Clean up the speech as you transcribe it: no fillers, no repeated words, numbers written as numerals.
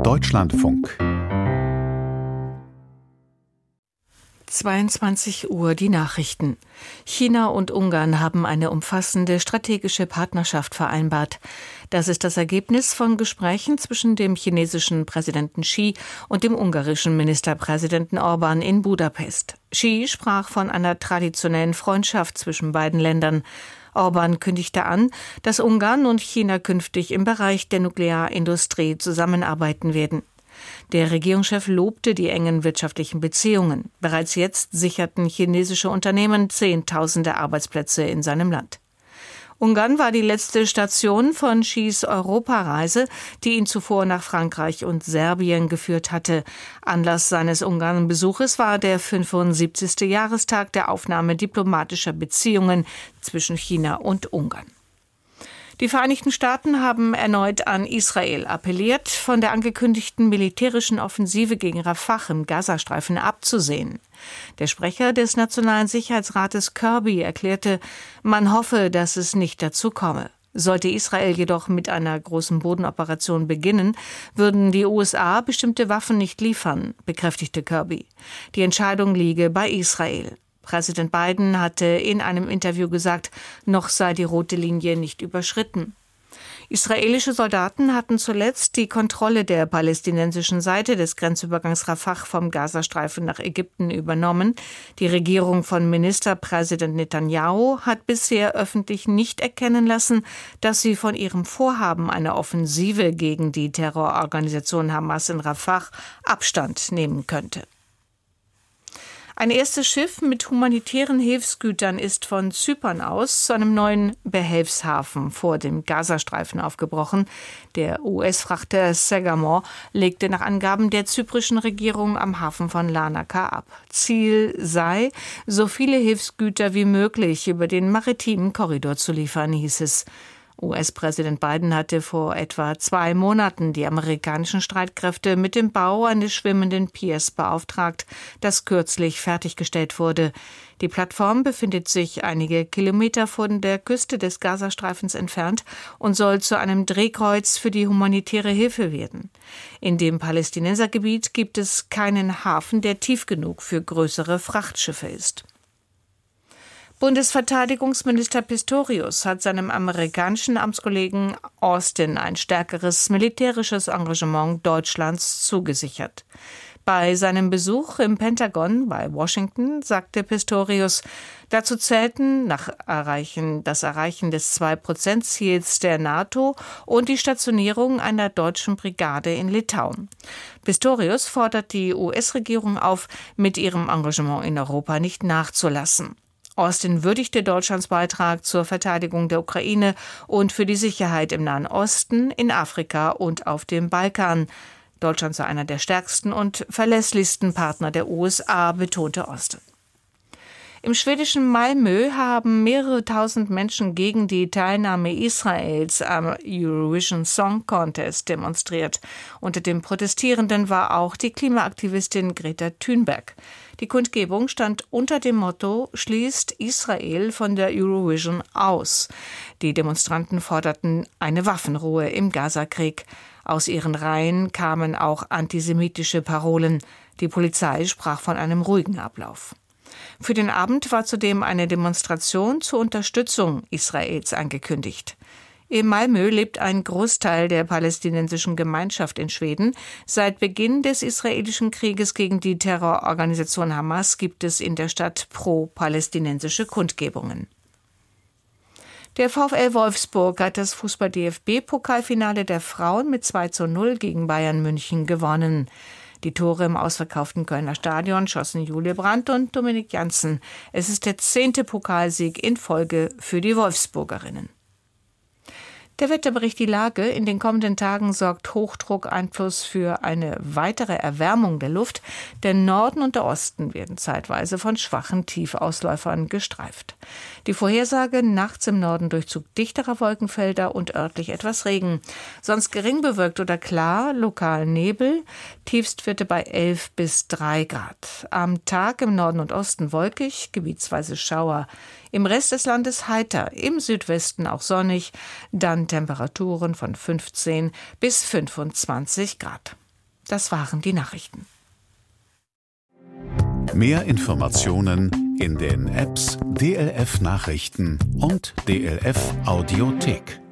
Deutschlandfunk. 22 Uhr die Nachrichten. China und Ungarn haben eine umfassende strategische Partnerschaft vereinbart. Das ist das Ergebnis von Gesprächen zwischen dem chinesischen Präsidenten Xi und dem ungarischen Ministerpräsidenten Orbán in Budapest. Xi sprach von einer traditionellen Freundschaft zwischen beiden Ländern. Orbán kündigte an, dass Ungarn und China künftig im Bereich der Nuklearindustrie zusammenarbeiten werden. Der Regierungschef lobte die engen wirtschaftlichen Beziehungen. Bereits jetzt sicherten chinesische Unternehmen Zehntausende Arbeitsplätze in seinem Land. Ungarn war die letzte Station von Xis Europareise, die ihn zuvor nach Frankreich und Serbien geführt hatte. Anlass seines Ungarn-Besuches war der 75. Jahrestag der Aufnahme diplomatischer Beziehungen zwischen China und Ungarn. Die Vereinigten Staaten haben erneut an Israel appelliert, von der angekündigten militärischen Offensive gegen Rafah im Gazastreifen abzusehen. Der Sprecher des Nationalen Sicherheitsrates Kirby erklärte, man hoffe, dass es nicht dazu komme. Sollte Israel jedoch mit einer großen Bodenoperation beginnen, würden die USA bestimmte Waffen nicht liefern, bekräftigte Kirby. Die Entscheidung liege bei Israel. Präsident Biden hatte in einem Interview gesagt, noch sei die rote Linie nicht überschritten. Israelische Soldaten hatten zuletzt die Kontrolle der palästinensischen Seite des Grenzübergangs Rafah vom Gazastreifen nach Ägypten übernommen. Die Regierung von Ministerpräsident Netanyahu hat bisher öffentlich nicht erkennen lassen, dass sie von ihrem Vorhaben, eine Offensive gegen die Terrororganisation Hamas in Rafah, Abstand nehmen könnte. Ein erstes Schiff mit humanitären Hilfsgütern ist von Zypern aus zu einem neuen Behelfshafen vor dem Gazastreifen aufgebrochen. Der US-Frachter Sagamore legte nach Angaben der zyprischen Regierung am Hafen von Larnaca ab. Ziel sei, so viele Hilfsgüter wie möglich über den maritimen Korridor zu liefern, hieß es. US-Präsident Biden hatte vor etwa 2 Monaten die amerikanischen Streitkräfte mit dem Bau eines schwimmenden Piers beauftragt, das kürzlich fertiggestellt wurde. Die Plattform befindet sich einige Kilometer von der Küste des Gazastreifens entfernt und soll zu einem Drehkreuz für die humanitäre Hilfe werden. In dem Palästinensergebiet gibt es keinen Hafen, der tief genug für größere Frachtschiffe ist. Bundesverteidigungsminister Pistorius hat seinem amerikanischen Amtskollegen Austin ein stärkeres militärisches Engagement Deutschlands zugesichert. Bei seinem Besuch im Pentagon bei Washington sagte Pistorius, dazu zählten das Erreichen des 2%-Ziels der NATO und die Stationierung einer deutschen Brigade in Litauen. Pistorius fordert die US-Regierung auf, mit ihrem Engagement in Europa nicht nachzulassen. Austin würdigte Deutschlands Beitrag zur Verteidigung der Ukraine und für die Sicherheit im Nahen Osten, in Afrika und auf dem Balkan. Deutschland sei einer der stärksten und verlässlichsten Partner der USA, betonte Austin. Im schwedischen Malmö haben mehrere tausend Menschen gegen die Teilnahme Israels am Eurovision Song Contest demonstriert. Unter den Protestierenden war auch die Klimaaktivistin Greta Thunberg. Die Kundgebung stand unter dem Motto »Schließt Israel von der Eurovision aus«. Die Demonstranten forderten eine Waffenruhe im Gazakrieg. Aus ihren Reihen kamen auch antisemitische Parolen. Die Polizei sprach von einem ruhigen Ablauf. Für den Abend war zudem eine Demonstration zur Unterstützung Israels angekündigt. In Malmö lebt ein Großteil der palästinensischen Gemeinschaft in Schweden. Seit Beginn des israelischen Krieges gegen die Terrororganisation Hamas gibt es in der Stadt pro-palästinensische Kundgebungen. Der VfL Wolfsburg hat das Fußball-DFB-Pokalfinale der Frauen mit 2:0 gegen Bayern München gewonnen. Die Tore im ausverkauften Kölner Stadion schossen Julie Brandt und Dominik Janssen. Es ist der 10. Pokalsieg in Folge für die Wolfsburgerinnen. Der Wetterbericht Die Lage. In den kommenden Tagen sorgt Hochdruck Einfluss für eine weitere Erwärmung der Luft. Der Norden und der Osten werden zeitweise von schwachen Tiefausläufern gestreift. Die Vorhersage: nachts im Norden Durchzug dichterer Wolkenfelder und örtlich etwas Regen. Sonst gering bewölkt oder klar, lokal Nebel. Tiefstwerte bei 11 bis 3 Grad. Am Tag im Norden und Osten wolkig, gebietsweise Schauer. Im Rest des Landes heiter, im Südwesten auch sonnig, dann Temperaturen von 15 bis 25 Grad. Das waren die Nachrichten. Mehr Informationen in den Apps DLF Nachrichten und DLF Audiothek.